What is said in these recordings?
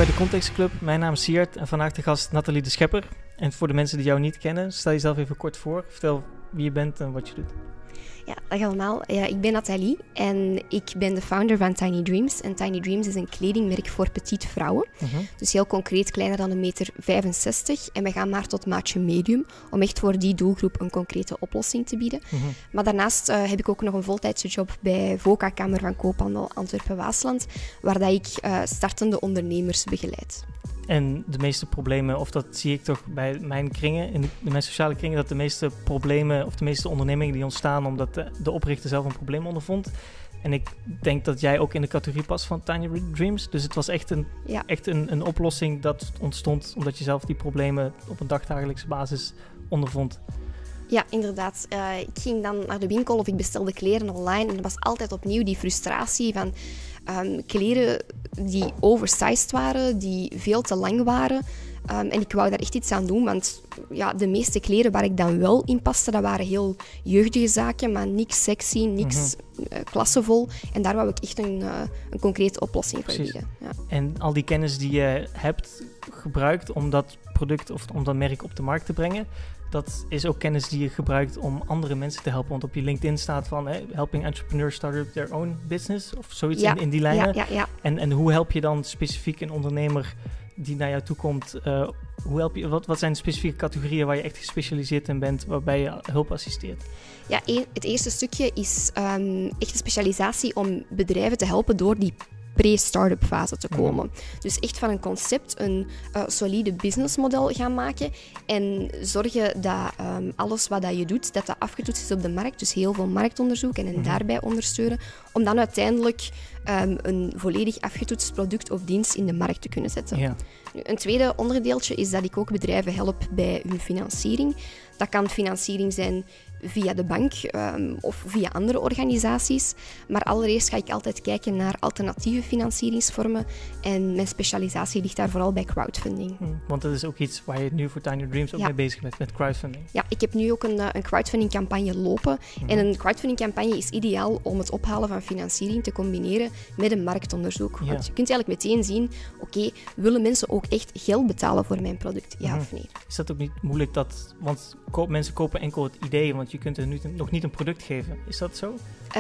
bij de Context Club. Mijn naam is Siert en vandaag de gast Nathalie de Schepper. En voor de mensen die jou niet kennen, stel jezelf even kort voor. Vertel wie je bent en wat je doet. Ja, dag allemaal. Ik ben Nathalie en ik ben de founder van Tiny Dreams. En Tiny Dreams is een kledingmerk voor petite vrouwen. Dus heel concreet kleiner dan 1,65 meter. En we gaan maar tot maatje medium, om echt voor die doelgroep een concrete oplossing te bieden. Maar daarnaast heb ik ook nog een voltijdse job bij VOCA Kamer van Koophandel Antwerpen-Waasland, waar dat ik startende ondernemers begeleid. En de meeste problemen, of dat zie ik toch bij mijn kringen, in mijn sociale kringen, dat de meeste problemen of de meeste ondernemingen die ontstaan omdat de oprichter zelf een probleem ondervond. En ik denk dat jij ook in de categorie past van Tiny Dreams. Dus het was echt een oplossing dat ontstond omdat je zelf die problemen op een dagdagelijkse basis ondervond. Ja, inderdaad. Ik ging dan naar de winkel of ik bestelde kleren online en er was altijd opnieuw die frustratie van kleren die oversized waren, die veel te lang waren. En ik wou daar echt iets aan doen, want de meeste kleren waar ik dan wel in paste, dat waren heel jeugdige zaken, maar niks sexy, niks klassevol. En daar wou ik echt een concrete oplossing voor bieden. Ja. En al die kennis die je hebt gebruikt om dat product of om dat merk op de markt te brengen, dat is ook kennis die je gebruikt om andere mensen te helpen. Want op je LinkedIn staat van helping entrepreneurs start up their own business of zoiets in die lijnen. Ja. En hoe help je dan specifiek een ondernemer die naar jou toe komt? Hoe help je, wat zijn de specifieke categorieën waar je echt gespecialiseerd in bent, waarbij je hulp assisteert? Ja, het eerste stukje is echt een specialisatie om bedrijven te helpen door die pre-startup fase te komen. Dus echt van een concept een solide businessmodel gaan maken en zorgen dat alles wat dat je doet, dat afgetoetst is op de markt. Dus heel veel marktonderzoek en daarbij ondersteunen, om dan uiteindelijk een volledig afgetoetst product of dienst in de markt te kunnen zetten. Ja. Nu, een tweede onderdeeltje is dat ik ook bedrijven help bij hun financiering. Dat kan financiering zijn via de bank of via andere organisaties. Maar allereerst ga ik altijd kijken naar alternatieve financieringsvormen. En mijn specialisatie ligt daar vooral bij crowdfunding. Want dat is ook iets waar je nu voor Tiny Dreams ook mee bezig bent, met crowdfunding. Ja, ik heb nu ook een crowdfunding-campagne lopen. En een crowdfunding-campagne is ideaal om het ophalen van financiering te combineren met een marktonderzoek. Want je kunt eigenlijk meteen zien, willen mensen ook echt geld betalen voor mijn product? Ja of nee? Is dat ook niet moeilijk want mensen kopen enkel het idee, want je kunt er nog niet een product geven. Is dat zo?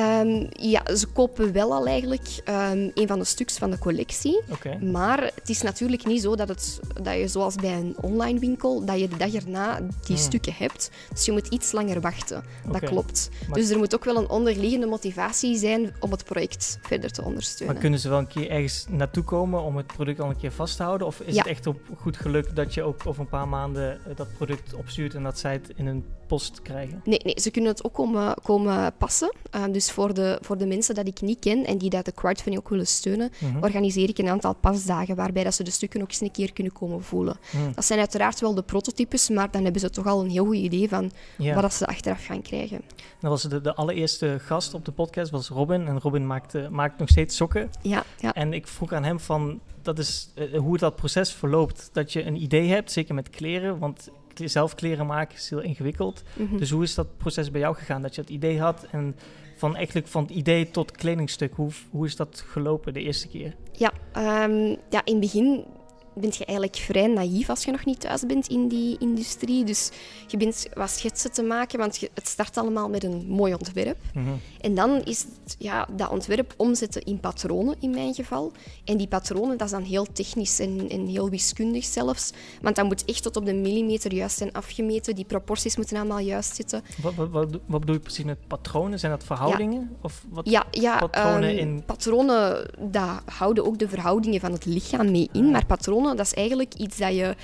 Ze kopen wel al eigenlijk een van de stuks van de collectie. Maar het is natuurlijk niet zo dat je zoals bij een online winkel, dat je de dag erna die stukken hebt. Dus je moet iets langer wachten. Dat klopt. Dus er moet ook wel een onderliggende motivatie zijn om het project verder te ondersteunen. Maar kunnen ze wel een keer ergens naartoe komen om het product al een keer vast te houden? Of is het echt op goed geluk dat je ook over een paar maanden dat product opstuurt en dat zij het in een post krijgen? Nee, ze kunnen het ook komen passen. Dus voor de mensen dat ik niet ken en die dat de crowdfunding ook willen steunen, organiseer ik een aantal pasdagen waarbij dat ze de stukken ook eens een keer kunnen komen voelen. Dat zijn uiteraard wel de prototypes, maar dan hebben ze toch al een heel goed idee van wat ze achteraf gaan krijgen. Dat was de allereerste gast op de podcast, was Robin. En Robin maakt nog steeds sokken. Ja. En ik vroeg aan hem van, dat is hoe dat proces verloopt. Dat je een idee hebt, zeker met kleren, want zelf kleren maken is heel ingewikkeld. Dus hoe is dat proces bij jou gegaan? Dat je het idee had en van het idee tot kledingstuk. Hoe is dat gelopen de eerste keer? Ja, in het begin ben je eigenlijk vrij naïef als je nog niet thuis bent in die industrie. Dus je bent wat schetsen te maken, want het start allemaal met een mooi ontwerp. En dan is het dat ontwerp omzetten in patronen, in mijn geval. En die patronen, dat is dan heel technisch en heel wiskundig zelfs. Want dat moet echt tot op de millimeter juist zijn afgemeten. Die proporties moeten allemaal juist zitten. Wat bedoel je precies met patronen? Zijn dat verhoudingen? Ja. Of wat patronen patronen, dat houden ook de verhoudingen van het lichaam mee in. Maar patronen, dat is eigenlijk iets dat je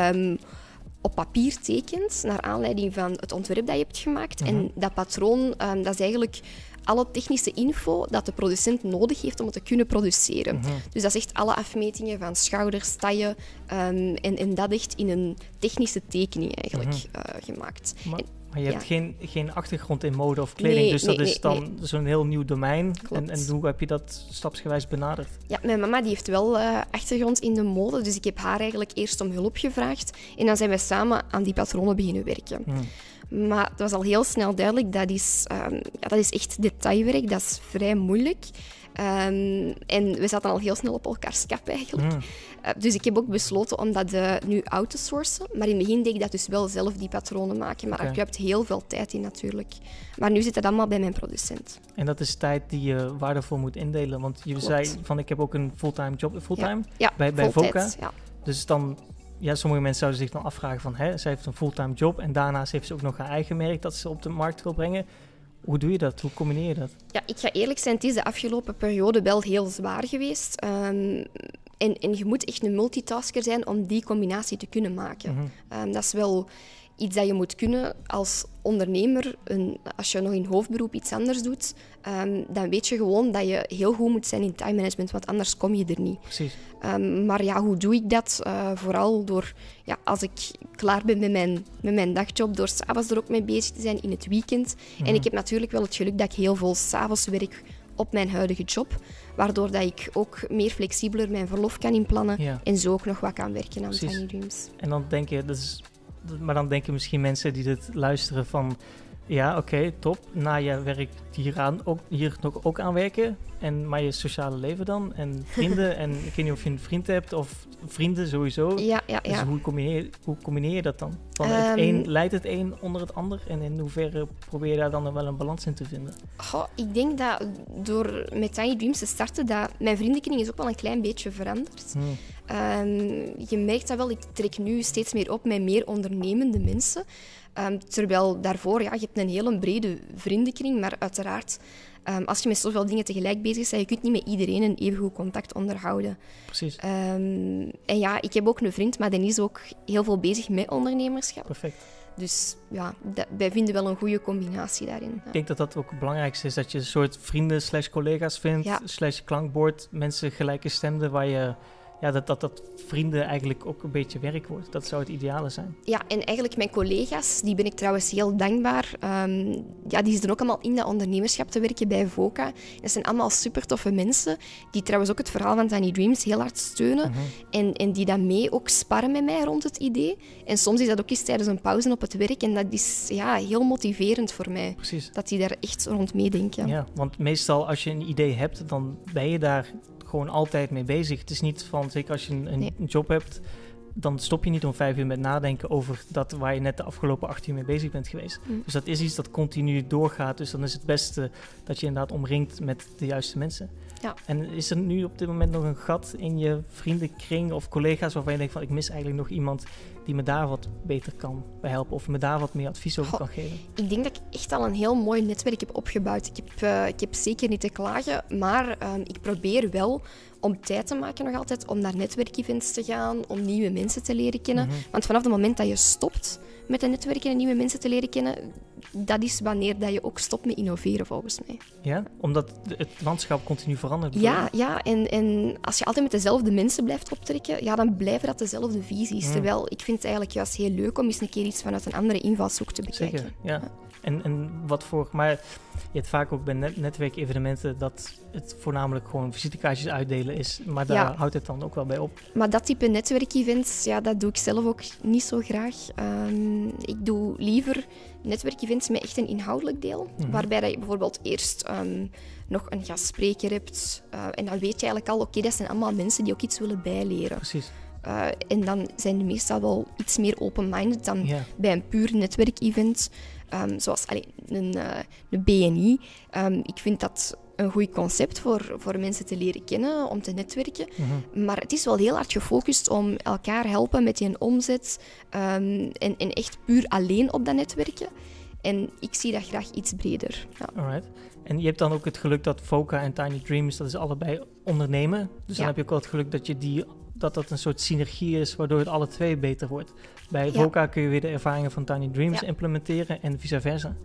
op papier tekent naar aanleiding van het ontwerp dat je hebt gemaakt. En dat patroon, dat is eigenlijk alle technische info dat de producent nodig heeft om het te kunnen produceren. Dus dat is echt alle afmetingen van schouders, taille en dat echt in een technische tekening eigenlijk gemaakt. Maar je hebt geen achtergrond in mode of kleding, dus dat is dan zo'n heel nieuw domein. En hoe heb je dat stapsgewijs benaderd? Ja, mijn mama die heeft wel achtergrond in de mode, dus ik heb haar eigenlijk eerst om hulp gevraagd. En dan zijn wij samen aan die patronen beginnen werken. Maar het was al heel snel duidelijk, dat is echt detailwerk, dat is vrij moeilijk. En we zaten al heel snel op elkaars kap eigenlijk. Dus ik heb ook besloten om dat nu out te sourcen. Maar in het begin deed ik dat dus wel zelf, die patronen maken. Maar daar kruipt heel veel tijd in natuurlijk. Maar nu zit het allemaal bij mijn producent. En dat is tijd die je waardevol moet indelen. Want je zei van, ik heb ook een fulltime job. Fulltime? Ja, bij VOCA. Ja. Dus dan... Ja, sommige mensen zouden zich dan afvragen van... Zij heeft een fulltime job en daarnaast heeft ze ook nog haar eigen merk dat ze op de markt wil brengen. Hoe doe je dat? Hoe combineer je dat? Ja, ik ga eerlijk zijn, het is de afgelopen periode wel heel zwaar geweest. En je moet echt een multitasker zijn om die combinatie te kunnen maken. Dat is wel iets dat je moet kunnen als ondernemer. Als je nog in hoofdberoep iets anders doet, dan weet je gewoon dat je heel goed moet zijn in time management, want anders kom je er niet. Precies. Maar ja, hoe doe ik dat? Vooral door, als ik klaar ben met mijn dagjob, door 's avonds er ook mee bezig te zijn in het weekend. En ik heb natuurlijk wel het geluk dat ik heel veel 's avonds werk op mijn huidige job, waardoor dat ik ook meer flexibeler mijn verlof kan inplannen en zo ook nog wat kan werken aan Tiny Dreams. En dan denk je, maar dan denken misschien mensen die dit luisteren van... Ja, oké, top. Na je werk hier nog ook aan werken. Maar je sociale leven dan? En vrienden? En ik weet niet of je een vriend hebt of vrienden sowieso. Ja. Dus hoe combineer je dat dan? Van het een leidt het een onder het ander? En in hoeverre probeer je daar dan wel een balans in te vinden? Ik denk dat door met Tiny Dreams te starten, dat mijn vriendenkring is ook wel een klein beetje veranderd. Je merkt dat wel, ik trek nu steeds meer op met meer ondernemende mensen. Terwijl daarvoor, je hebt een hele brede vriendenkring, maar uiteraard, als je met zoveel dingen tegelijk bezig bent, je kunt niet met iedereen een even goed contact onderhouden. Precies. En ja, ik heb ook een vriend, maar die is ook heel veel bezig met ondernemerschap. Perfect. Dus ja, wij vinden wel een goede combinatie daarin. Ja. Ik denk dat dat ook het belangrijkste is, dat je een soort vrienden / collega's vindt, / klankbord, mensen gelijke stemden waar je... Ja, dat vrienden eigenlijk ook een beetje werk wordt. Dat zou het ideale zijn. Ja, en eigenlijk mijn collega's, die ben ik trouwens heel dankbaar. Die zitten ook allemaal in dat ondernemerschap te werken bij VOCA. Dat zijn allemaal super toffe mensen, die trouwens ook het verhaal van Tiny Dreams heel hard steunen. En die dan mee ook sparren met mij rond het idee. En soms is dat ook eens tijdens een pauze op het werk. En dat is heel motiverend voor mij. Precies. Dat die daar echt rond meedenken. Ja, want meestal als je een idee hebt, dan ben je daar gewoon altijd mee bezig. Het is niet van, zeker als je een job hebt, dan stop je niet om 5 uur met nadenken over dat waar je net de afgelopen 8 uur mee bezig bent geweest. Dus dat is iets dat continu doorgaat. Dus dan is het beste dat je inderdaad omringt met de juiste mensen. Ja. En is er nu op dit moment nog een gat in je vriendenkring of collega's waarvan je denkt van, ik mis eigenlijk nog iemand die me daar wat beter kan bij helpen of me daar wat meer advies over kan geven? Ik denk dat ik echt al een heel mooi netwerk heb opgebouwd. Ik heb zeker niet te klagen, maar ik probeer wel om tijd te maken nog altijd om naar netwerkevents te gaan, om nieuwe mensen te leren kennen. Want vanaf het moment dat je stopt met een netwerken en nieuwe mensen te leren kennen, dat is wanneer dat je ook stopt met innoveren, volgens mij. Ja, omdat het landschap continu verandert. Ja, en als je altijd met dezelfde mensen blijft optrekken, dan blijven dat dezelfde visies. Terwijl ik vind het eigenlijk juist heel leuk om eens een keer iets vanuit een andere invalshoek te bekijken. Zeker, ja. En wat voor... Maar je hebt vaak ook bij netwerkevenementen dat het voornamelijk gewoon visitekaartjes uitdelen is. Maar daar houdt het dan ook wel bij op. Maar dat type netwerkevents, dat doe ik zelf ook niet zo graag. Ik doe liever netwerkevents met echt een inhoudelijk deel. Waarbij dat je bijvoorbeeld eerst nog een gastspreker hebt. En dan weet je eigenlijk al, oké, dat zijn allemaal mensen die ook iets willen bijleren. Precies. En dan zijn die meestal wel iets meer open-minded dan bij een puur netwerkevent. Zoals een BNI. Ik vind dat een goed concept voor mensen te leren kennen, om te netwerken. Maar het is wel heel hard gefocust om elkaar helpen met je omzet. En echt puur alleen op dat netwerken. En ik zie dat graag iets breder. Ja. Alright. En je hebt dan ook het geluk dat VOCA en Tiny Dreams, dat is allebei ondernemen. Dus dan heb je ook wel het geluk dat je dat een soort synergie is, waardoor het alle twee beter wordt. Bij VOCA kun je weer de ervaringen van Tiny Dreams implementeren en vice versa.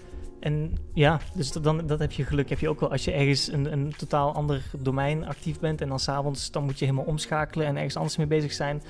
En dus dat heb je geluk. Heb je ook wel als je ergens een totaal ander domein actief bent en dan 's avonds dan moet je helemaal omschakelen en ergens anders mee bezig zijn.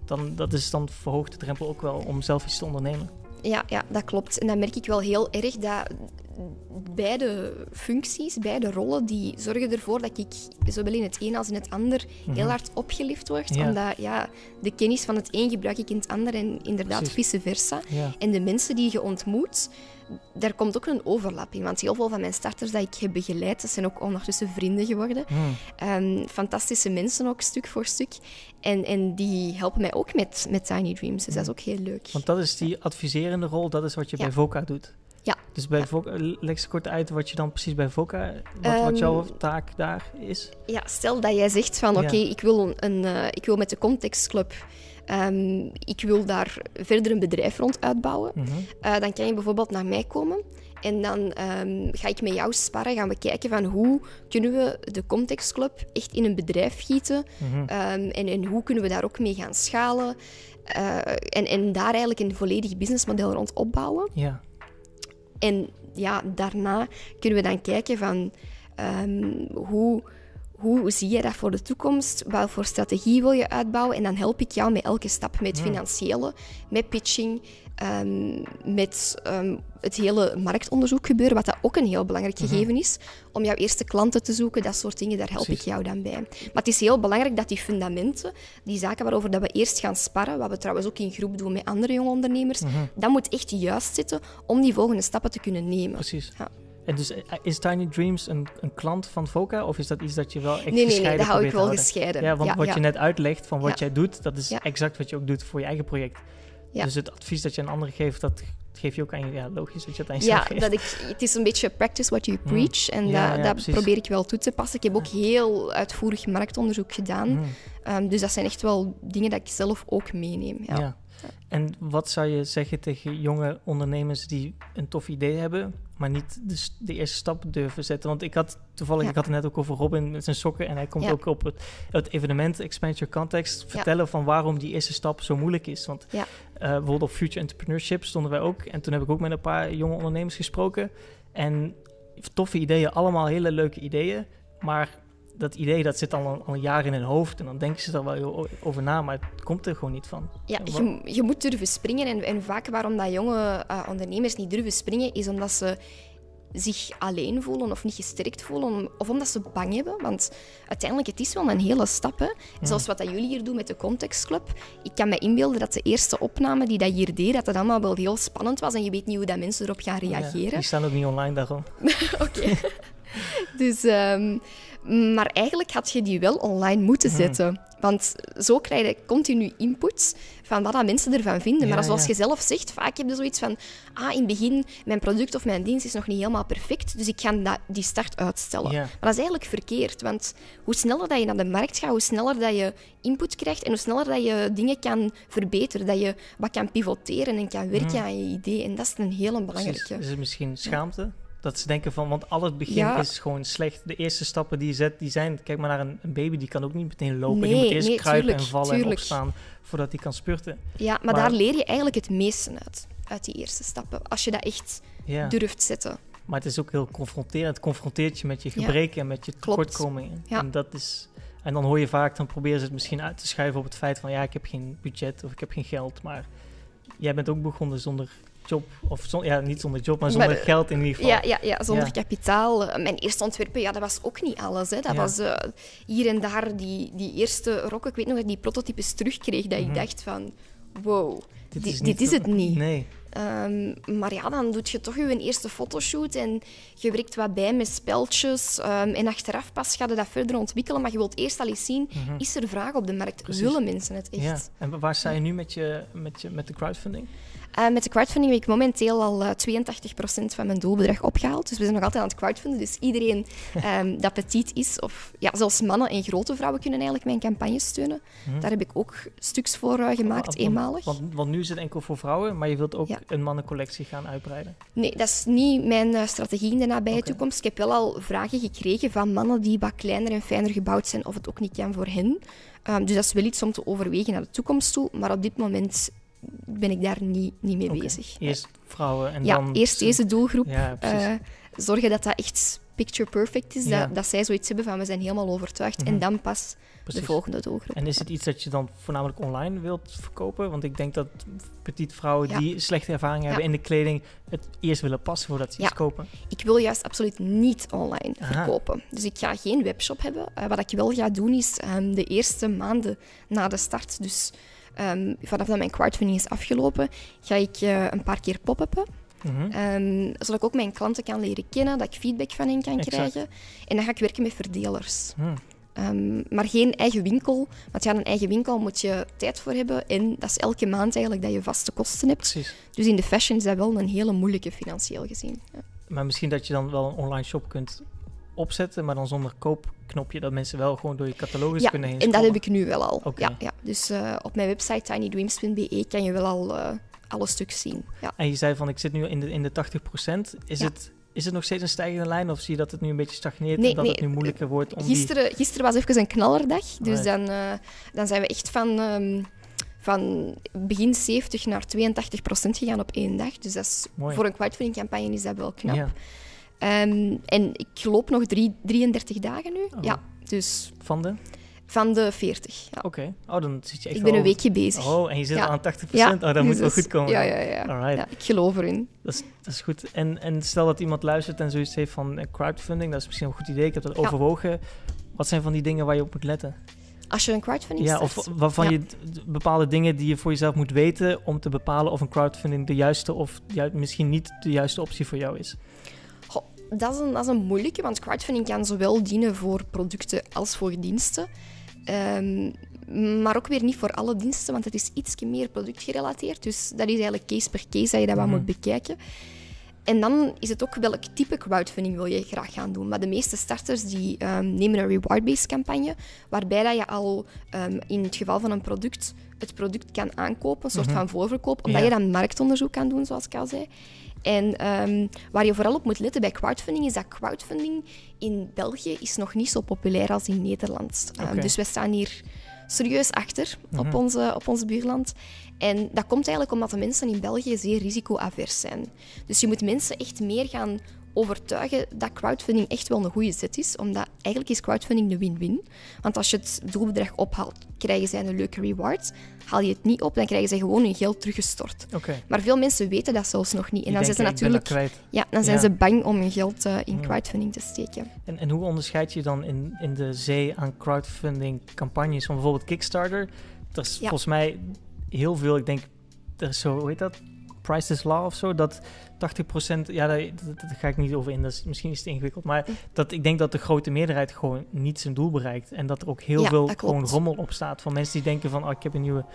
Dan verhoogt de drempel ook wel om zelf iets te ondernemen. Ja, dat klopt. En dan merk ik wel heel erg dat beide functies, beide rollen, die zorgen ervoor dat ik zowel in het een als in het ander heel hard opgelift word. Ja. Omdat de kennis van het een gebruik ik in het ander en inderdaad Precies. vice versa. Ja. En de mensen die je ontmoet, daar komt ook een overlap in. Want heel veel van mijn starters die ik heb begeleid, dat zijn ook ondertussen vrienden geworden. Fantastische mensen ook, stuk voor stuk. En die helpen mij ook met Tiny Dreams. Dus dat is ook heel leuk. Want dat is die adviserende rol, dat is wat je bij VOCA doet. Ja. Dus bij VOCA, leg eens kort uit wat je dan precies bij VOCA, wat jouw taak daar is. Ja, stel dat jij zegt van oké, ik wil met de Context Club, ik wil daar verder een bedrijf rond uitbouwen. Dan kan je bijvoorbeeld naar mij komen en dan ga ik met jou sparren, gaan we kijken van hoe kunnen we de Context Club echt in een bedrijf gieten en hoe kunnen we daar ook mee gaan schalen en daar eigenlijk een volledig businessmodel rond opbouwen. Ja. En daarna kunnen we dan kijken van hoe zie je dat voor de toekomst? Wat voor strategie wil je uitbouwen? En dan help ik jou met elke stap, met financiële, met pitching, met het hele marktonderzoek gebeuren, wat dat ook een heel belangrijk gegeven is, om jouw eerste klanten te zoeken, dat soort dingen, daar help ik jou dan bij. Maar het is heel belangrijk dat die fundamenten, die zaken waarover dat we eerst gaan sparren, wat we trouwens ook in groep doen met andere jonge ondernemers, dat moet echt juist zitten om die volgende stappen te kunnen nemen. Precies. Ja. En dus is Tiny Dreams een klant van VOCA of is dat iets dat je wel echt Nee, gescheiden dat hou ik probeert wel te houden? gescheiden. Ja, want wat je net uitlegt van wat jij doet, dat is Ja. exact wat je ook doet voor je eigen project. Ja. Dus het advies dat je aan anderen geeft, dat geef je ook aan je... Ja, logisch dat je het aan jezelf geeft. Het is een beetje practice what you preach. En dat precies. probeer ik wel toe te passen. Ik heb ook heel uitvoerig marktonderzoek gedaan. Dus dat zijn echt wel dingen dat ik zelf ook meeneem. Ja. En wat zou je zeggen tegen jonge ondernemers die een tof idee hebben, maar niet de eerste stap durven zetten? Want ik had het net ook over Robin met zijn sokken en hij komt ook op het evenement Expand Your Context vertellen van waarom die eerste stap zo moeilijk is. Want bijvoorbeeld op Future Entrepreneurship stonden wij ook en toen heb ik ook met een paar jonge ondernemers gesproken en toffe ideeën, allemaal hele leuke ideeën, maar dat idee dat zit al een jaar in hun hoofd en dan denken ze er wel over na, maar het komt er gewoon niet van. Ja, je moet durven springen en vaak waarom dat jonge ondernemers niet durven springen is omdat ze zich alleen voelen of niet gesterkt voelen of omdat ze bang hebben. Want uiteindelijk, het is wel een hele stap. Hè? Zoals wat dat jullie hier doen met de Context Club. Ik kan me inbeelden dat de eerste opname die dat hier deed, dat het allemaal wel heel spannend was en je weet niet hoe dat mensen erop gaan reageren. Ja, die staan ook niet online daarom. Oké. Dus, maar eigenlijk had je die wel online moeten zetten. Want zo krijg je continu input van wat dat mensen ervan vinden. Maar zoals je zelf zegt, vaak heb je zoiets van in het begin, mijn product of mijn dienst is nog niet helemaal perfect, dus ik ga die start uitstellen. Ja. Maar dat is eigenlijk verkeerd, want hoe sneller dat je naar de markt gaat, hoe sneller dat je input krijgt en hoe sneller dat je dingen kan verbeteren, dat je wat kan pivoteren en kan werken aan je idee. En dat is een hele belangrijke. Is het misschien schaamte? Dat ze denken van, want al het begin is gewoon slecht. De eerste stappen die je zet, die zijn... Kijk maar naar een baby, die kan ook niet meteen lopen. Die moet eerst kruipen en vallen en opstaan voordat hij kan spurten. Ja, maar daar leer je eigenlijk het meeste uit die eerste stappen. Als je dat echt durft zetten. Maar het is ook heel confronterend. Het confronteert je met je gebreken en met je tekortkomingen. Ja. En dat is... En dan hoor je vaak, dan proberen ze het misschien uit te schuiven op het feit van... Ja, ik heb geen budget of ik heb geen geld. Maar jij bent ook begonnen zonder... job, of niet zonder job, maar zonder geld in ieder geval. Ja, zonder kapitaal. Mijn eerste ontwerpen, dat was ook niet alles. Hè. Dat was hier en daar die eerste rokken. Ik weet nog dat ik die prototypes terugkreeg, dat ik dacht van, wow, dit is het niet. Nee. Maar dan doe je toch je eerste fotoshoot en je werkt wat bij met speltjes en achteraf pas ga je dat verder ontwikkelen, maar je wilt eerst al eens zien, is er vraag op de markt? Precies. Willen mensen het echt? Ja. En waar sta je nu met de crowdfunding? Met de crowdfunding heb ik momenteel al 82% van mijn doelbedrag opgehaald. Dus we zijn nog altijd aan het crowdfunden. Dus iedereen dat petit is, of zelfs mannen en grote vrouwen kunnen eigenlijk mijn campagne steunen. Daar heb ik ook stuks voor gemaakt, eenmalig. Want nu is het enkel voor vrouwen, maar je wilt ook een mannencollectie gaan uitbreiden? Nee, dat is niet mijn strategie in de nabije toekomst. Ik heb wel al vragen gekregen van mannen die wat kleiner en fijner gebouwd zijn, of het ook niet kan voor hen. Dus dat is wel iets om te overwegen naar de toekomst toe. Maar op dit moment ben ik daar niet mee bezig. Eerst vrouwen en dan... dan... eerst deze doelgroep. Ja, zorgen dat echt picture perfect is, dat zij zoiets hebben van we zijn helemaal overtuigd en dan pas de volgende doelgroep. En is het iets dat je dan voornamelijk online wilt verkopen? Want ik denk dat petite vrouwen die slechte ervaring hebben in de kleding het eerst willen passen voordat ze iets kopen. Ik wil juist absoluut niet online verkopen. Dus ik ga geen webshop hebben. Wat ik wel ga doen is de eerste maanden na de start, dus vanaf dat mijn crowdfunding is afgelopen, ga ik een paar keer pop-uppen. Zodat ik ook mijn klanten kan leren kennen, dat ik feedback van hen kan krijgen. En dan ga ik werken met verdelers. Maar geen eigen winkel. Want een eigen winkel moet je tijd voor hebben. En dat is elke maand eigenlijk dat je vaste kosten hebt. Precies. Dus in de fashion is dat wel een hele moeilijke financieel gezien. Ja. Maar misschien dat je dan wel een online shop kunt opzetten, maar dan zonder koopknopje, dat mensen wel gewoon door je catalogus kunnen heen scrollen. En dat heb ik nu wel al. Okay. Ja. Dus op mijn website tinydreams.be kan je wel al alle stuks zien. Ja. En je zei van, ik zit nu in de 80%. Is het nog steeds een stijgende lijn of zie je dat het nu een beetje stagneert en dat het nu moeilijker wordt om Gisteren was even een knallerdag. Dus dan zijn we echt van begin 70 naar 82% gegaan op 1 dag. Dus dat is, voor een crowdfunding campagne is dat wel knap. Ja. En ik loop nog 33 dagen nu. Oh. Ja, dus Van de 40. Ja. Oké. Oh, dan zit je echt ik ben een weekje bezig. Oh, en je zit al aan 80%? Ja, oh, dat moet wel goed komen. Ja. Alright. Ja, ik geloof erin. Dat is goed. En stel dat iemand luistert en zoiets heeft van crowdfunding, dat is misschien een goed idee. Ik heb dat overwogen. Wat zijn van die dingen waar je op moet letten? Als je een crowdfunding start? Of waarvan je bepaalde dingen die je voor jezelf moet weten om te bepalen of een crowdfunding de juiste of misschien niet de juiste optie voor jou is. Dat is een moeilijke, want crowdfunding kan zowel dienen voor producten als voor diensten. Maar ook weer niet voor alle diensten, want het is iets meer productgerelateerd. Dus dat is eigenlijk case per case dat je dat wel moet bekijken. En dan is het ook welk type crowdfunding wil je graag gaan doen. Maar de meeste starters die nemen een reward-based campagne, waarbij dat je al in het geval van een product het product kan aankopen, een soort van voorverkoop, omdat je dan marktonderzoek kan doen, zoals ik al zei. En waar je vooral op moet letten bij crowdfunding is dat crowdfunding in België is nog niet zo populair als in Nederland. Dus we staan hier serieus achter op ons buurland. En dat komt eigenlijk omdat de mensen in België zeer risicoavers zijn. Dus je moet mensen echt meer gaan overtuigen dat crowdfunding echt wel een goede zet is. Omdat eigenlijk is crowdfunding de win-win. Want als je het doelbedrag ophaalt, krijgen zij een leuke reward. Haal je het niet op, dan krijgen zij gewoon hun geld teruggestort. Maar veel mensen weten dat zelfs nog niet. En dan zijn ze natuurlijk zijn ze bang om hun geld in crowdfunding te steken. En hoe onderscheid je dan in de zee aan crowdfunding campagnes van bijvoorbeeld Kickstarter? Er is volgens mij heel veel, ik denk, er is zo, hoe heet dat? Price is Law of zo, dat 80%, daar ga ik niet over in, misschien is het ingewikkeld, maar ik denk dat de grote meerderheid gewoon niet zijn doel bereikt en dat er ook heel veel gewoon rommel op staat van mensen die denken van, ik heb een nieuwe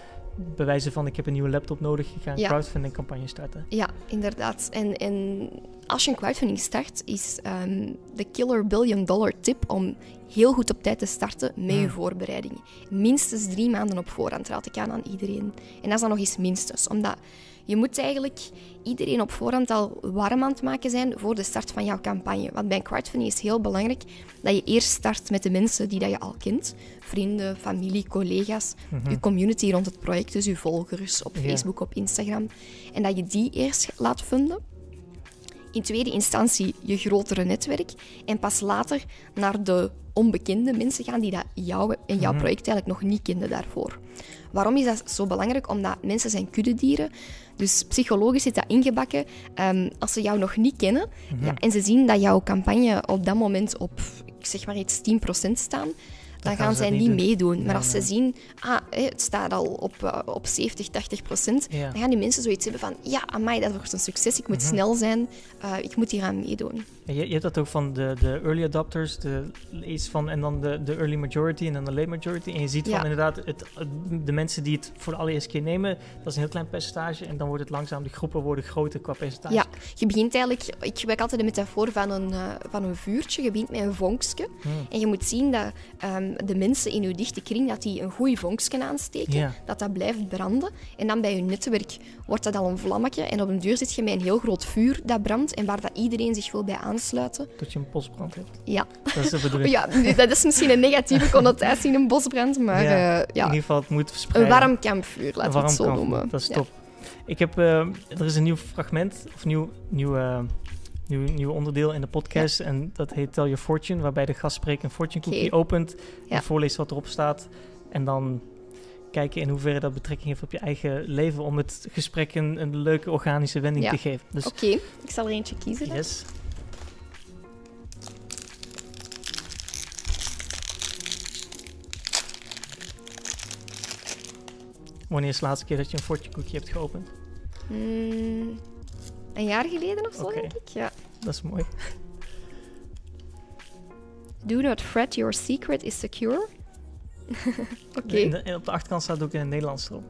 laptop nodig, ik ga een crowdfunding campagne starten. Ja, inderdaad. En als je een crowdfunding start, is de killer $1 billion tip om heel goed op tijd te starten met je voorbereidingen. Minstens 3 maanden op voorhand raad ik aan iedereen. En dat is dan nog eens minstens, omdat je moet eigenlijk iedereen op voorhand al warm aan het maken zijn voor de start van jouw campagne. Want bij een crowdfunding is het heel belangrijk dat je eerst start met de mensen die dat je al kent. Vrienden, familie, collega's, je community rond het project, dus je volgers op Facebook, op Instagram. En dat je die eerst laat funden. In tweede instantie je grotere netwerk. En pas later naar de onbekende mensen gaan die dat jou en jouw project eigenlijk nog niet kenden daarvoor. Waarom is dat zo belangrijk? Omdat mensen zijn kuddedieren. Dus psychologisch zit dat ingebakken. Als ze jou nog niet kennen en ze zien dat jouw campagne op dat moment op, ik zeg maar iets, 10% staan, dan gaan zij niet meedoen. Maar als ze zien, het staat al op 70, 80%, dan gaan die mensen zoiets hebben van, ja, amai, dat wordt een succes, ik moet snel zijn, ik moet hier aan meedoen. Ja, je hebt dat ook van de early adopters, en dan de early majority en dan de late majority. En je ziet van inderdaad, de mensen die het voor de allereerste keer nemen, dat is een heel klein percentage en dan wordt het langzaam, de groepen worden groter qua percentage. Ja, je begint eigenlijk, ik gebruik altijd de metafoor van een vuurtje, je begint met een vonkje. En je moet zien dat de mensen in je dichte kring, dat die een goed vonkje aansteken, dat blijft branden. En dan bij je netwerk wordt dat al een vlammetje en op een duur zit je met een heel groot vuur dat brandt en waar dat iedereen zich wil bij aansluiten. Tot je een bosbrand hebt. Ja. Dat is de bedoeling. Ja, dat is misschien een negatieve connotatie in een bosbrand, maar in ieder geval, het moet verspreiden. Een warm kampvuur, laten we het zo noemen. Dat is top. Ik heb, er is een nieuw fragment, of nieuw nieuw onderdeel in de podcast. En dat heet Tell Your Fortune, waarbij de gastspreker een fortune cookie opent. En voorleest wat erop staat. En dan kijken in hoeverre dat betrekking heeft op je eigen leven. Om het gesprek een leuke organische wending te geven. Dus, Oké, ik zal er eentje kiezen. Yes. Wanneer is de laatste keer dat je een fortune cookie hebt geopend? Een jaar geleden of zo, denk ik. Ja. Dat is mooi. Do not fret, your secret is secure. Oké. En op de achterkant staat ook in het Nederlands erop.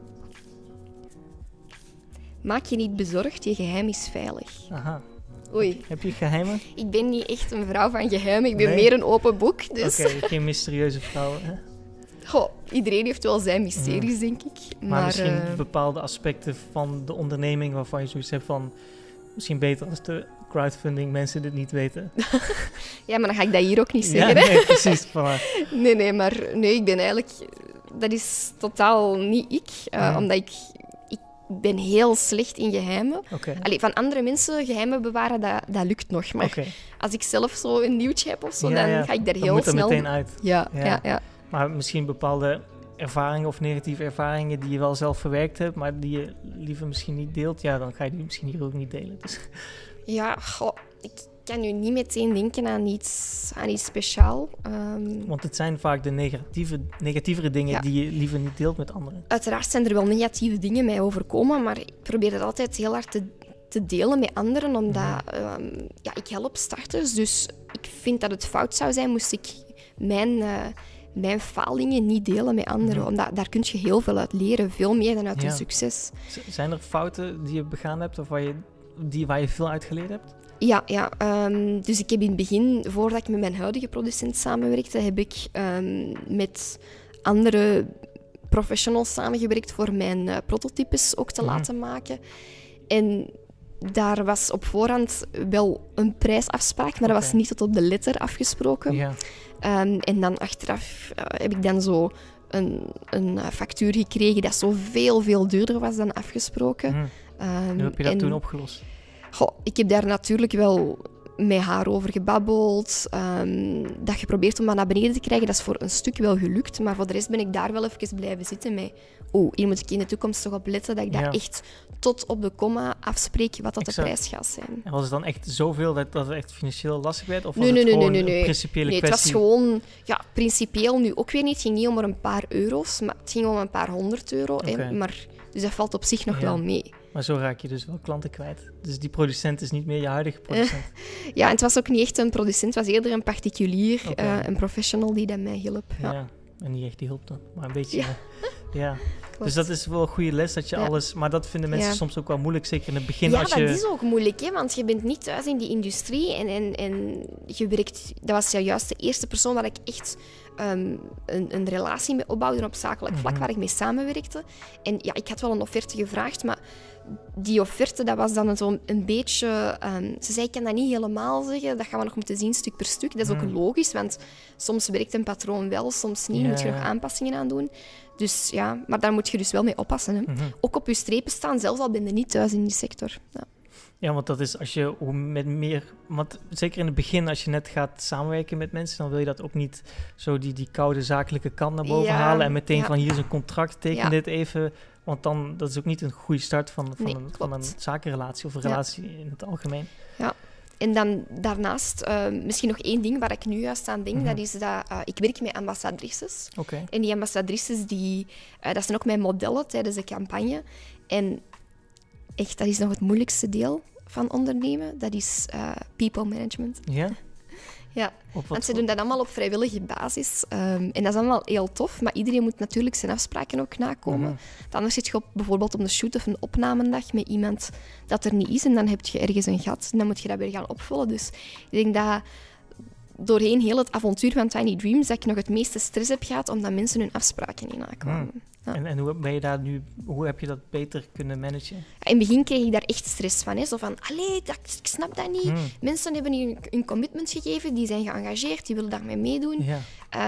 Maak je niet bezorgd, je geheim is veilig. Aha. Oei. Heb je geheimen? Ik ben niet echt een vrouw van geheimen. Ik ben meer een open boek. Dus. Oké, geen mysterieuze vrouw, hè? Goh, iedereen heeft wel zijn mysteries, denk ik. Maar misschien bepaalde aspecten van de onderneming waarvan je zoiets hebt van... Misschien beter als de crowdfunding mensen dit niet weten. Ja, maar dan ga ik dat hier ook niet zeggen. Ja, nee, precies. Nee, ik ben eigenlijk... Dat is totaal niet ik. Omdat ik ben heel slecht in geheimen. Allee, van andere mensen geheimen bewaren, dat lukt nog. Maar als ik zelf zo een nieuwtje heb of zo, dan ga ik daar heel snel... moet er meteen uit. Ja. Maar misschien bepaalde ervaringen of negatieve ervaringen die je wel zelf verwerkt hebt, maar die je liever misschien niet deelt, dan ga je die misschien hier ook niet delen. Dus. Ja, ik kan nu niet meteen denken aan iets speciaal. Want het zijn vaak de negatievere dingen die je liever niet deelt met anderen. Uiteraard zijn er wel negatieve dingen mij overkomen, maar ik probeer het altijd heel hard te delen met anderen, omdat ik help starters. Dus ik vind dat het fout zou zijn moest ik mijn falingen niet delen met anderen. Omdat daar kun je heel veel uit leren, veel meer dan uit een succes. Zijn er fouten die je begaan hebt of waar je veel uit geleerd hebt? Ja. Dus ik heb in het begin, voordat ik met mijn huidige producent samenwerkte, heb ik met andere professionals samengewerkt voor mijn prototypes ook te laten maken. En daar was op voorhand wel een prijsafspraak, maar dat was niet tot op de letter afgesproken. Ja. En dan achteraf heb ik dan zo een factuur gekregen dat zo veel duurder was dan afgesproken. Hoe heb je dat toen opgelost? Ik heb daar natuurlijk wel met haar over gebabbeld. Dat geprobeerd om dat naar beneden te krijgen. Dat is voor een stuk wel gelukt. Maar voor de rest ben ik daar wel even blijven zitten met... hier moet ik in de toekomst toch op letten dat ik dat echt tot op de komma afspreek wat dat de prijs gaat zijn. En was het dan echt zoveel dat het echt financieel lastig werd? Of was Nee, het gewoon een principiële kwestie? Het was gewoon... Ja, principieel nu ook weer niet. Het ging niet om een paar euro's, maar het ging om een paar €100. Dus dat valt op zich nog wel mee. Maar zo raak je dus wel klanten kwijt. Dus die producent is niet meer je huidige producent. Ja, en het was ook niet echt een producent. Het was eerder een particulier, een professional die dat mij hielp. Ja, en niet echt die hulp dan. Maar een beetje... Ja. Dus dat is wel een goede les, dat je alles... Maar dat vinden mensen soms ook wel moeilijk, zeker in het begin. Ja, dat is ook moeilijk, hè, want je bent niet thuis in die industrie en je werkt... Dat was juist de eerste persoon waar ik echt een relatie mee opbouwde op zakelijk vlak, waar ik mee samenwerkte. En ja, ik had wel een offerte gevraagd, maar die offerte, dat was dan zo een beetje... ze zei, ik kan dat niet helemaal zeggen, dat gaan we nog moeten zien, stuk per stuk. Dat is ook logisch, want soms werkt een patroon wel, soms niet. Moet je nog aanpassingen aan doen. Dus ja, maar daar moet je dus wel mee oppassen. Hè. Ook op je strepen staan, zelfs al ben je niet thuis in die sector. Ja, want dat is als je met meer... Want zeker in het begin, als je net gaat samenwerken met mensen, dan wil je dat ook niet zo die koude zakelijke kant naar boven halen en meteen van hier is een contract, teken dit even. Want dan, dat is ook niet een goede start van een zakenrelatie of een relatie in het algemeen. Ja. En dan daarnaast, misschien nog één ding waar ik nu juist aan denk, dat is dat ik werk met ambassadrices. En die ambassadrices, dat zijn ook mijn modellen tijdens de campagne. En echt, dat is nog het moeilijkste deel van ondernemen. Dat is people management. Ja? Ja, want ze doen dat allemaal op vrijwillige basis. En dat is allemaal heel tof, maar iedereen moet natuurlijk zijn afspraken ook nakomen. Anders zit je bijvoorbeeld op een shoot of een opnamendag met iemand dat er niet is en dan heb je ergens een gat en dan moet je dat weer gaan opvullen. Dus ik denk dat doorheen heel het avontuur van Tiny Dreams dat ik nog het meeste stress heb gehad omdat mensen hun afspraken niet nakomen. Ja. En hoe heb je dat beter kunnen managen? In het begin kreeg ik daar echt stress van. Hè? Zo van, ik snap dat niet. Mensen hebben hun commitment gegeven, die zijn geëngageerd, die willen daarmee meedoen. Ja.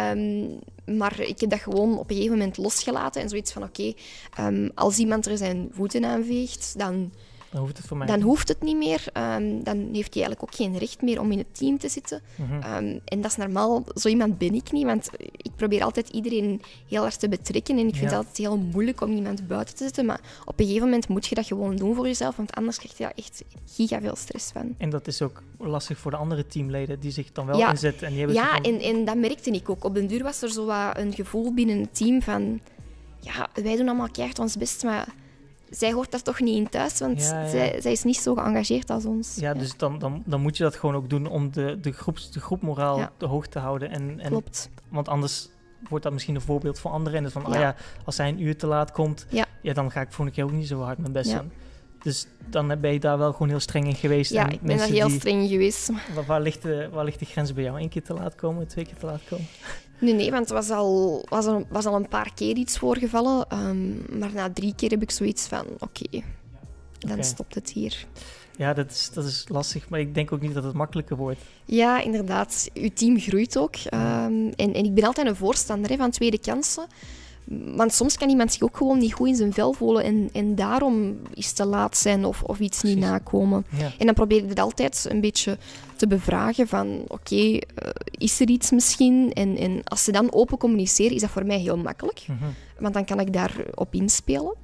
Maar ik heb dat gewoon op een gegeven moment losgelaten en zoiets van, als iemand er zijn voeten aan veegt, dan Dan hoeft het voor mij dan niet. hoeft het niet meer. Dan heeft hij eigenlijk ook geen recht meer om in het team te zitten. En dat is normaal. Zo iemand ben ik niet, want ik probeer altijd iedereen heel hard te betrekken. En ik vind het altijd heel moeilijk om iemand buiten te zetten. Maar op een gegeven moment moet je dat gewoon doen voor jezelf, want anders krijg je daar echt giga veel stress van. En dat is ook lastig voor de andere teamleden die zich dan wel inzetten. En die hebben en dat merkte ik ook. Op den duur was er zo wat een gevoel binnen het team van... Ja, wij doen allemaal keihard ons best, maar zij hoort daar toch niet in thuis, want zij is niet zo geëngageerd als ons. Ja, dus dan moet je dat gewoon ook doen om de groepmoraal te hoog te houden. En, klopt. Want anders wordt dat misschien een voorbeeld voor anderen. En dus van, als hij een uur te laat komt, dan ga ik volgende keer ook niet zo hard mijn best doen. Dus dan ben je daar wel gewoon heel streng in geweest. Ja, en ik ben daar heel streng in geweest. Waar ligt de grens bij jou? 1 keer te laat komen, 2 keer te laat komen? Nee, want er was al een paar keer iets voorgevallen. Maar na 3 keer heb ik zoiets van, oké, dan stopt het hier. Ja, dat is lastig, maar ik denk ook niet dat het makkelijker wordt. Ja, inderdaad. Uw team groeit ook. En ik ben altijd een voorstander van tweede kansen. Want soms kan iemand zich ook gewoon niet goed in zijn vel voelen en daarom is te laat zijn of iets niet nakomen. Ja. En dan probeer ik het altijd een beetje te bevragen van oké, is er iets misschien? En als ze dan open communiceren, is dat voor mij heel makkelijk. Want dan kan ik daarop inspelen.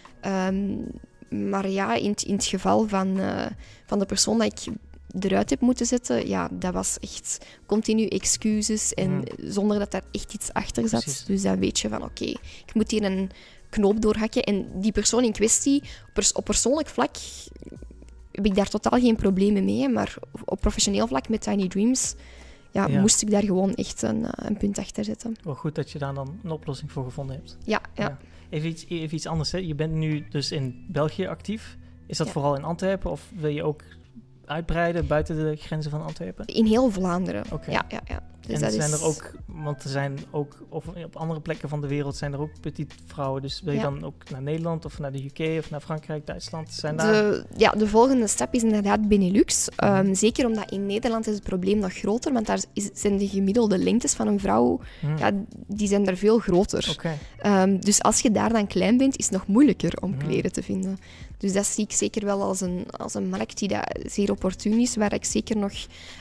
Maar ja, in het geval van de persoon dat ik eruit heb moeten zetten, dat was echt continu excuses en zonder dat daar echt iets achter zat. Precies. Dus dan weet je van oké, ik moet hier een knoop doorhakken. En die persoon in kwestie, op persoonlijk vlak heb ik daar totaal geen problemen mee, maar op professioneel vlak met Tiny Dreams moest ik daar gewoon echt een punt achter zetten. Wel goed dat je daar dan een oplossing voor gevonden hebt. Ja. Even iets anders. Hè. Je bent nu dus in België actief. Is dat vooral in Antwerpen of wil je ook uitbreiden buiten de grenzen van Antwerpen? In heel Vlaanderen. Okay. Ja. Dus en zijn er ook, want er zijn ook, of op andere plekken van de wereld zijn er ook petite vrouwen. Dus wil je dan ook naar Nederland of naar de UK of naar Frankrijk, Duitsland? De volgende stap is inderdaad Benelux. Zeker omdat in Nederland is het probleem nog groter, want daar zijn de gemiddelde lengtes van een vrouw, die zijn daar veel groter. Okay. Dus als je daar dan klein bent, is het nog moeilijker om kleren te vinden. Dus dat zie ik zeker wel als een markt die dat zeer opportun is, waar ik zeker nog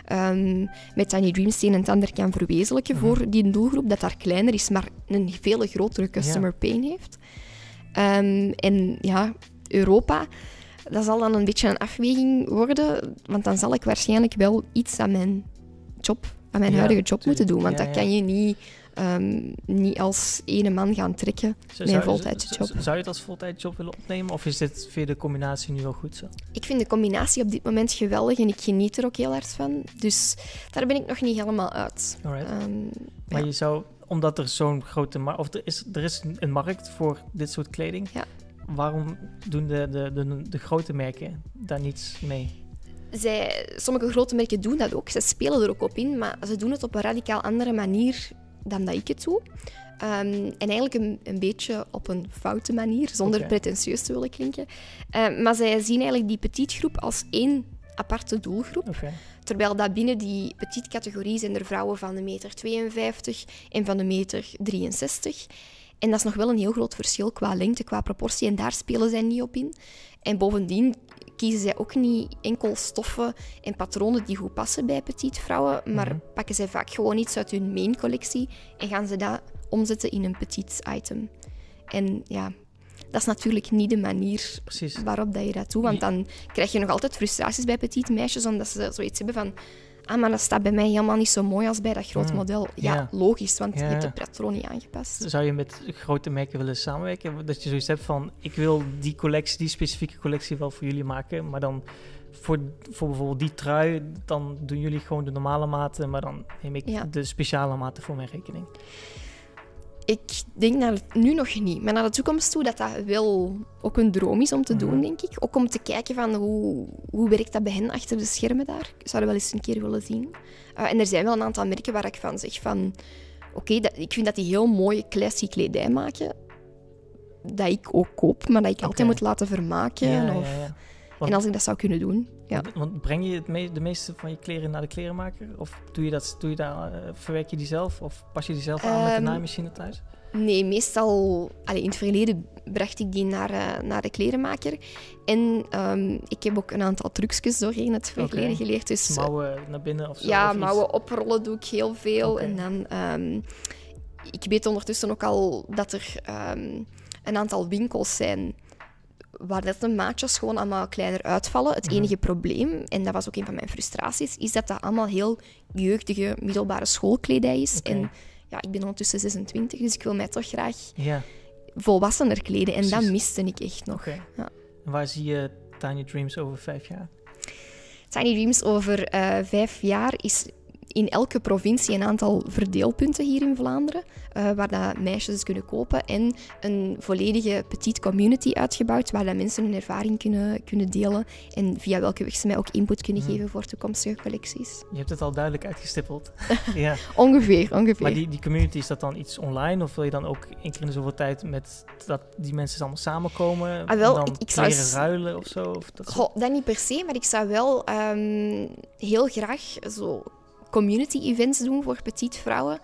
met Tiny Dreams het een en ander kan verwezenlijken voor die doelgroep, dat daar kleiner is, maar een veel grotere customer pain heeft. En ja, Europa, dat zal dan een beetje een afweging worden, want dan zal ik waarschijnlijk wel iets aan mijn job, aan mijn huidige job moeten doen, want dat kan je niet als ene man gaan trekken met een voltijdse job. Zou je het als voltijdjob willen opnemen of is dit via de combinatie nu wel goed zo? Ik vind de combinatie op dit moment geweldig en ik geniet er ook heel hard van. Dus daar ben ik nog niet helemaal uit. Maar je zou, omdat er zo'n grote markt... Of er is een markt voor dit soort kleding. Ja. Waarom doen de grote merken daar niets mee? Sommige grote merken doen dat ook. Ze spelen er ook op in, maar ze doen het op een radicaal andere manier dan dat ik het doe. En eigenlijk een beetje op een foute manier, zonder pretentieus te willen klinken. Maar zij zien eigenlijk die petite groep als één aparte doelgroep. Terwijl dat binnen die petite categorie zijn er vrouwen van 1,52 meter en van 1,63 meter. En dat is nog wel een heel groot verschil qua lengte, qua proportie. En daar spelen zij niet op in. En bovendien kiezen zij ook niet enkel stoffen en patronen die goed passen bij petite vrouwen, maar pakken zij vaak gewoon iets uit hun main collectie en gaan ze dat omzetten in een petit item. En ja, dat is natuurlijk niet de manier waarop dat je dat doet, want dan krijg je nog altijd frustraties bij petite meisjes, omdat ze zoiets hebben van maar dat staat bij mij helemaal niet zo mooi als bij dat groot model. Ja, logisch, want je hebt de patroon niet aangepast. Zou je met grote merken willen samenwerken? Dat je zoiets hebt van, ik wil die specifieke collectie wel voor jullie maken, maar dan voor bijvoorbeeld die trui, dan doen jullie gewoon de normale maten, maar dan neem ik de speciale maten voor mijn rekening. Ik denk nu nog niet, maar naar de toekomst toe dat wel ook een droom is om te doen, denk ik. Ook om te kijken van hoe werkt dat bij hen achter de schermen daar. Ik zou dat wel eens een keer willen zien. En er zijn wel een aantal merken waar ik van zeg van... Oké, ik vind dat die heel mooie classy kledij maken. Dat ik ook koop, maar dat ik altijd moet laten vermaken. En als ik dat zou kunnen doen, ja. Want breng je de meeste van je kleren naar de klerenmaker? Of verwerk je die zelf? Of pas je die zelf aan met de naaimachine thuis? Nee, meestal... in het verleden bracht ik die naar de klerenmaker. En ik heb ook een aantal trucjes doorheen het verleden geleerd. Dus, mouwen naar binnen of zo? Ja, of mouwen oprollen doe ik heel veel. Okay. En dan... ik weet ondertussen ook al dat er een aantal winkels zijn waar dat de maatjes gewoon allemaal kleiner uitvallen. Het enige probleem, en dat was ook een van mijn frustraties, is dat dat allemaal heel jeugdige middelbare schoolkledij is. Okay. En ja, ik ben ondertussen 26, dus ik wil mij toch graag volwassener kleden. En dat miste ik echt nog. Okay. Ja. En waar zie je Tiny Dreams over 5 jaar? Tiny Dreams over 5 jaar is in elke provincie een aantal verdeelpunten hier in Vlaanderen, waar dat meisjes dus kunnen kopen en een volledige petite community uitgebouwd, waar dat mensen hun ervaring kunnen delen en via welke weg ze mij ook input kunnen geven voor toekomstige collecties. Je hebt het al duidelijk uitgestippeld. Ja. Ongeveer. Maar die community, is dat dan iets online? Of wil je dan ook 1 keer in de zoveel tijd met dat die mensen allemaal samenkomen en dan ik zou leren ruilen of zo? Of dat niet per se, maar ik zou wel heel graag zo community-events doen voor petite vrouwen.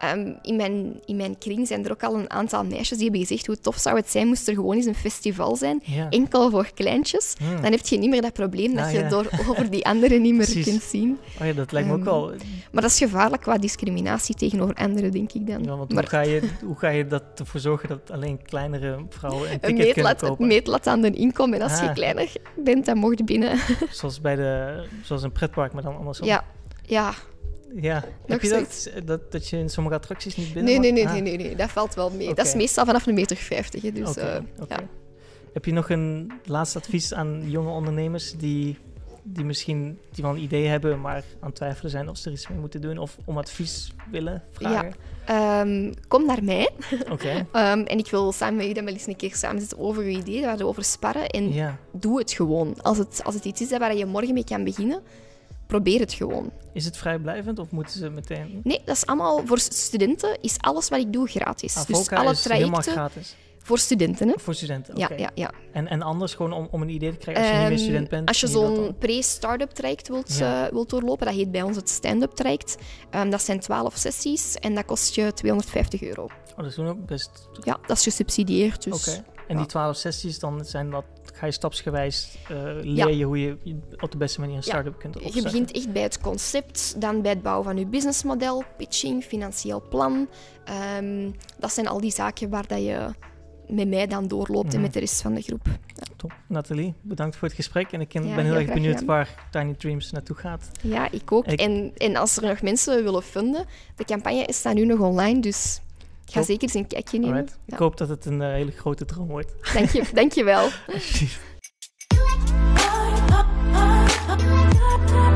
In mijn kring zijn er ook al een aantal meisjes die hebben gezegd hoe tof zou het zijn moest er gewoon eens een festival zijn, enkel voor kleintjes. Dan heb je niet meer dat probleem dat je over die anderen niet meer kunt zien. Oh ja, dat lijkt me ook wel... Maar dat is gevaarlijk qua discriminatie tegenover anderen, denk ik dan. Ja, want hoe ga je dat ervoor zorgen dat alleen kleinere vrouwen een ticket kunnen kopen? Een meetlat aan de inkomen. En als je kleiner bent, dan mocht je binnen. Zoals een pretpark, maar dan andersom. Ja. Heb je dat je in sommige attracties niet binnen mag? Nee. Dat valt wel mee. Okay. Dat is meestal vanaf 1,50 meter. Dus, okay. Heb je nog een laatste advies aan jonge ondernemers die misschien wel een idee hebben, maar aan het twijfelen zijn of ze er iets mee moeten doen of om advies willen vragen? Ja, kom naar mij. Okay. En ik wil samen met u dan wel eens een keer samen zitten over uw idee, waar we over sparren. En doe het gewoon. Als het iets is waar je morgen mee kan beginnen, probeer het gewoon. Is het vrijblijvend of moeten ze meteen... Nee, dat is allemaal... Voor studenten is alles wat ik doe gratis. Avoca dus alle is trajecten... helemaal gratis? Voor studenten, hè? Voor studenten, oké. Ja. En anders gewoon om een idee te krijgen als je niet meer student bent? Als je zo'n pre-startup traject wilt doorlopen, dat heet bij ons het stand-up traject. Dat zijn 12 sessies en dat kost je €250. Oh, dat is ook best... Ja, dat is gesubsidieerd. Dus, Oké. En die 12 sessies, dan ga je stapsgewijs leer je hoe je op de beste manier een start-up kunt opzetten. Je begint echt bij het concept, dan bij het bouwen van je businessmodel, pitching, financieel plan. Dat zijn al die zaken waar dat je met mij dan doorloopt en met de rest van de groep. Ja. Top. Nathalie, bedankt voor het gesprek. En ik ben heel erg benieuwd waar Tiny Dreams naartoe gaat. Ja, ik ook. En als er nog mensen willen vinden, de campagne staat nu nog online, dus ga zeker eens een kijkje nemen. Ja. Ik hoop dat het een hele grote droom wordt. Dank je wel. Alsjeblieft.